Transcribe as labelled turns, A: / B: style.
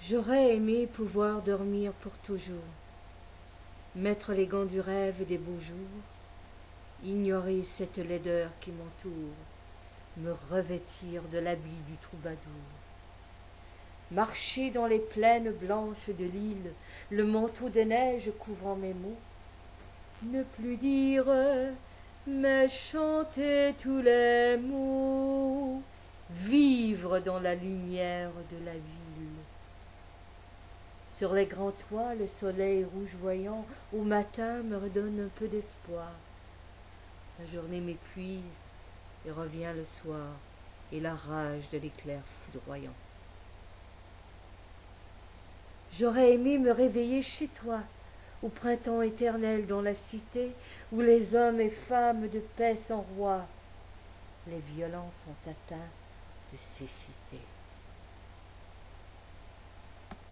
A: J'aurais aimé pouvoir dormir pour toujours, mettre les gants du rêve et des beaux jours, ignorer cette laideur qui m'entoure, me revêtir de l'habit du troubadour, marcher dans les plaines blanches de l'île, le manteau de neige couvrant mes mots, ne plus dire, mais chanter tous les mots, vivre dans la lumière de la ville. Sur les grands toits, le soleil rougeoyant au matin me redonne un peu d'espoir. La journée m'épuise et revient le soir, et la rage de l'éclair foudroyant. J'aurais aimé me réveiller chez toi, au printemps éternel dans la cité, où les hommes et femmes de paix sont rois, les violents sont atteints de cécité.